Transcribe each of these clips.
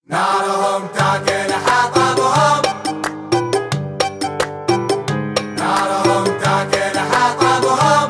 نارهم تاكل حطبهم، نارهم تاكل حطبهم.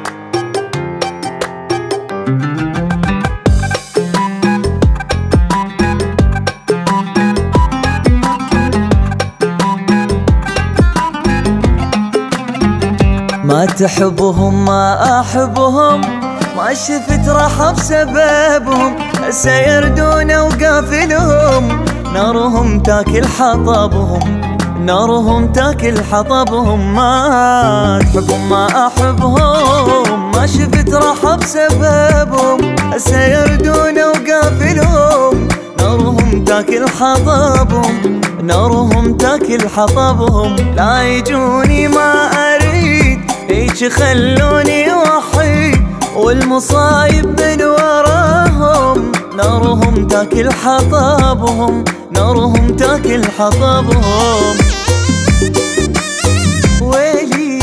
ما تحبهم ما أحبهم، ما شفت راحة بسببهم، سيردون وقافلهم، نارهم تاكل حطبهم، نارهم تاكل حطبهم. ما تحبهم ما أحبهم، ما شفت راحة بسببهم، سيردون وقافلهم، نارهم تاكل حطبهم، نارهم تاكل حطبهم. لا يجوني ما أريد، ليش خلوني وحيد، والمصايب من وراهم، نارهم تاكل حطبهم، نارهم تاكل حطبهم. ويلي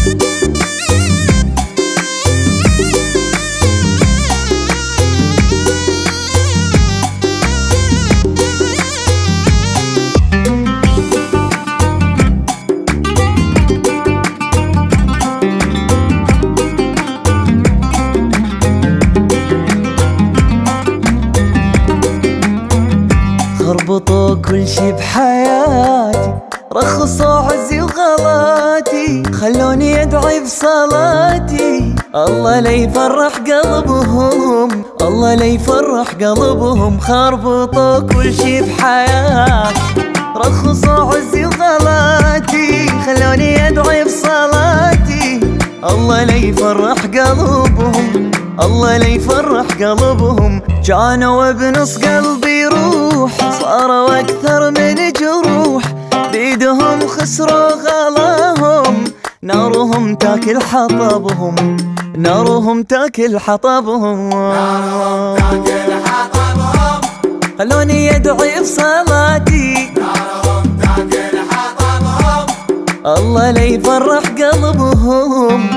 خربطوا كل شي بحياتي، رخصوا عزي وغلاتي، خلوني ادعي بصلاتي، الله لا يفرح قلبهم، الله لا يفرح قلبهم. خربطوا كل شي بحياتي، رخصوا عزي وغلاتي، خلوني ادعي بصلاتي، الله لا يفرح قلبهم، الله لا يفرح قلبهم. كانوا بنص قلبي روح، صاروا اكثر من جروح، بيدهم خسروا غلاهم، نارهم تاكل حطبهم، نارهم تاكل حطبهم. نارهم تاكل حطبهم، خلوني ادعي بصلاتي، نارهم تاكل حطبهم. الله لا يفرح قلبهم.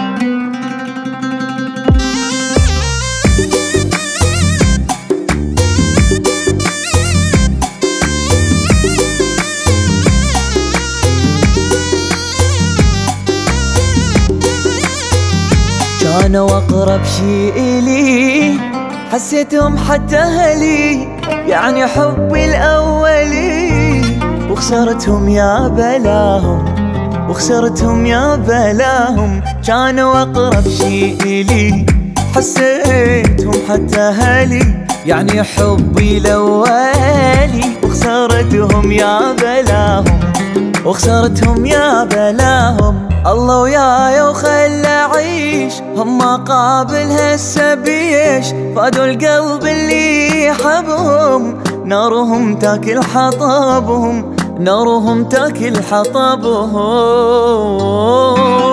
كانوا أقرب شي إلي، حسيتهم حتى أهلي، يعني حبي الأولي، وخسرتهم يا بلاهم، وخسرتهم يا بلاهم. كانوا أقرب شي إلي، حسيتهم حتى أهلي، يعني حبي الأولي، وخسرتهم يا بلاهم، وخسرتهم يا بلاهم. الله وياي وخلى أعيش، هم قابل هسه بيش، فادوا القلب اللي يحبهم، نارهم تاكل حطبهم، نارهم تاكل حطبهم.